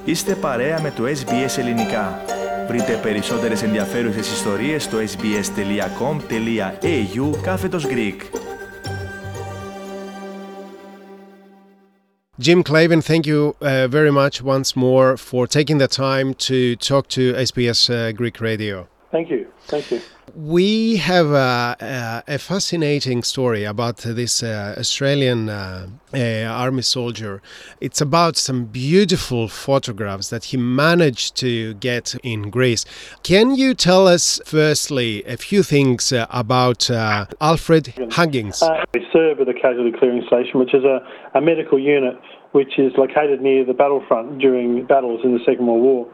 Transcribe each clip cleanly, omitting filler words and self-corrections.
Είστε παρέα με το SBS Ελληνικά. Βρείτε περισσότερες ενδιαφέρουσες ιστορίες στο sbs.com.au/Greek. Jim Clavin, thank you very much once more for taking the time to talk to SBS Greek Radio. Thank you. Thank you. We have a fascinating story about this Australian army soldier. It's about some beautiful photographs that he managed to get in Greece. Can you tell us firstly a few things about Alfred Huggins? We served at the Casualty Clearing Station, which is a medical unit which is located near the battlefront during battles in the Second World War.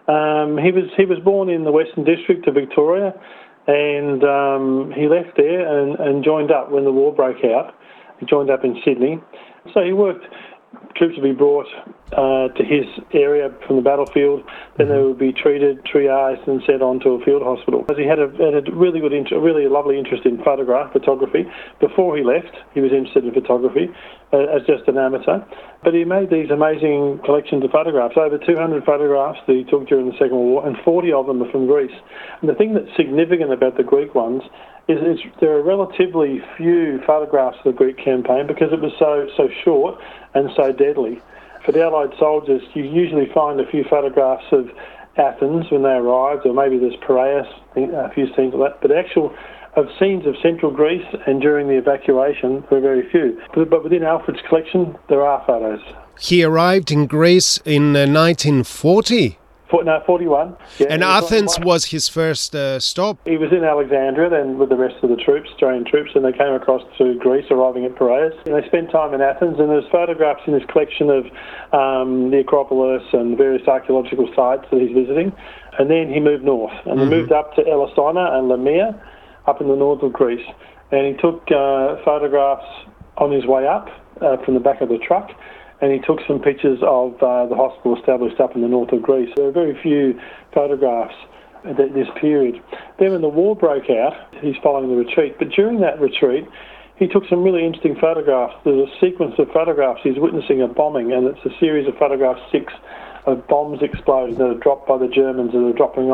He was born in the Western District of Victoria, and he left there and joined up when the war broke out. He joined up in Sydney. So he worked, troops would be brought to his area from the battlefield, then they would be treated, triaged and sent on to a field hospital. He had a really good, really lovely interest in photography. Before he left, he was interested in photography as just an amateur. But he made these amazing collections of photographs, over 200 photographs that he took during the Second World War, and 40 of them are from Greece. And the thing that's significant about the Greek ones is there are relatively few photographs of the Greek campaign because it was so short and so deadly. For the Allied soldiers, you usually find a few photographs of Athens when they arrived, or maybe there's Piraeus, a few scenes of that, but of scenes of central Greece and during the evacuation, there are very few. But within Alfred's collection, there are photos. He arrived in Greece in 1940. 41. Yeah, and Athens was his first stop. He was in Alexandria then with the rest of the troops, Australian troops, and they came across to Greece, arriving at Piraeus. And they spent time in Athens, and there's photographs in this collection of the Acropolis and various archaeological sites that he's visiting. And then he moved north, and he moved up to Elissona and Lamia, up in the north of Greece. And he took photographs on his way up from the back of the truck, and he took some pictures of the hospital established up in the north of Greece. There are very few photographs at this period. Then when the war broke out, he's following the retreat. But during that retreat, he took some really interesting photographs. There's a sequence of photographs. He's witnessing a bombing, and it's a series of photographs, 6 of bombs exploding that are dropped by the Germans that are dropping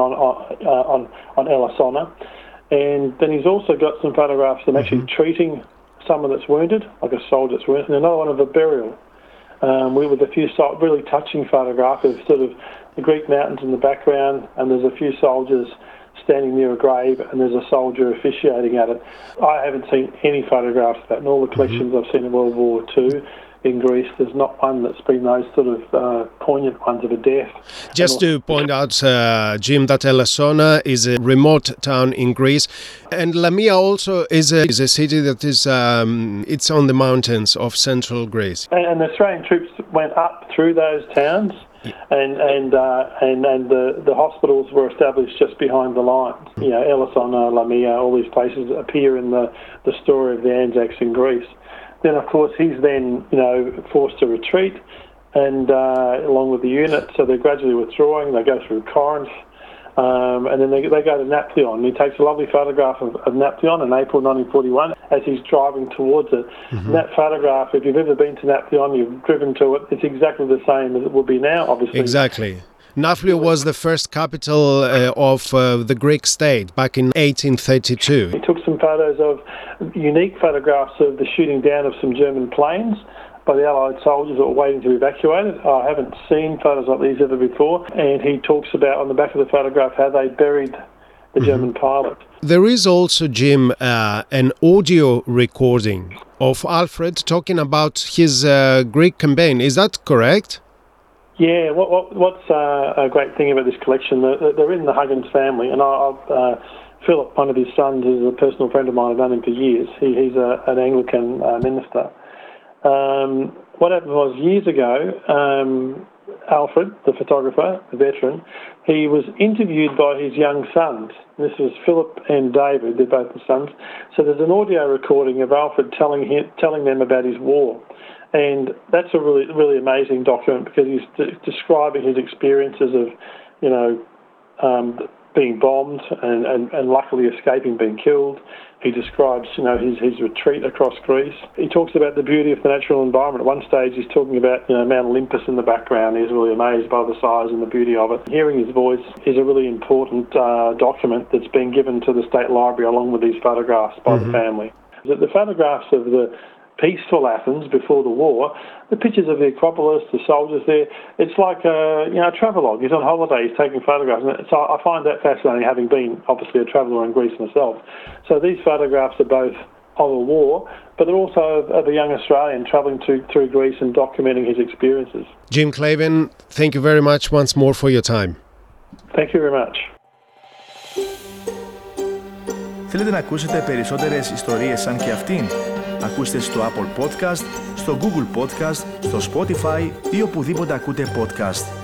on Elissona. And then he's also got some photographs of actually treating someone that's wounded, like a soldier that's wounded, and another one of a burial. With a few really touching photographs of sort of the Greek mountains in the background, and there's a few soldiers standing near a grave, and there's a soldier officiating at it. I haven't seen any photographs of that. In all the collections I've seen in World War II in Greece, there's not one that's been those sort of poignant ones of a death. Just to point out, Jim, that Elissona is a remote town in Greece, and Lamia also is a city that is it's on the mountains of central Greece. And the Australian troops went up through those towns, and the hospitals were established just behind the lines. You know, Elissona, Lamia, all these places appear in the story of the Anzacs in Greece. Then, of course, he's then, forced to retreat, and along with the unit, so they're gradually withdrawing. They go through Corinth, and then they go to Napoleon. He takes a lovely photograph of Napoleon in April 1941 as he's driving towards it. And that photograph, if you've ever been to Napoleon, you've driven to it, it's exactly the same as it would be now, obviously. Exactly. Napoleon was the first capital of the Greek state back in 1832. He took some photos of unique photographs of the shooting down of some German planes by the Allied soldiers that were waiting to be evacuated. I haven't seen photos like these ever before. And he talks about, on the back of the photograph, how they buried the German pilot. There is also, Jim, an audio recording of Alfred talking about his Greek campaign. Is that correct? Yeah, what's a great thing about this collection, they're in the Huggins family, and Philip, one of his sons, is a personal friend of mine. I've known him for years. He's an Anglican minister. What happened was, years ago, Alfred, the photographer, the veteran, he was interviewed by his young sons. This was Philip and David, they're both the sons. So there's an audio recording of Alfred telling them about his war. And that's a really, really amazing document because he's describing his experiences of, being bombed and luckily escaping being killed. He describes, his retreat across Greece. He talks about the beauty of the natural environment. At one stage, he's talking about, Mount Olympus in the background. He's really amazed by the size and the beauty of it. Hearing his voice is a really important document that's been given to the State Library along with these photographs by the family. The photographs of the peaceful Athens before the war, the pictures of the Acropolis, the soldiers there, it's like a travelogue. He's on holiday, he's taking photographs. And so I find that fascinating, having been obviously a traveller in Greece myself. So these photographs are both of a war, but they're also of a young Australian travelling through Greece and documenting his experiences. Jim Clavin, thank you very much once more for your time. Thank you very much. Θέλετε να ακούσετε περισσότερες ιστορίες σαν και αυτήν? Ακούστε στο Apple Podcast, στο Google Podcast, στο Spotify ή οπουδήποτε ακούτε podcast.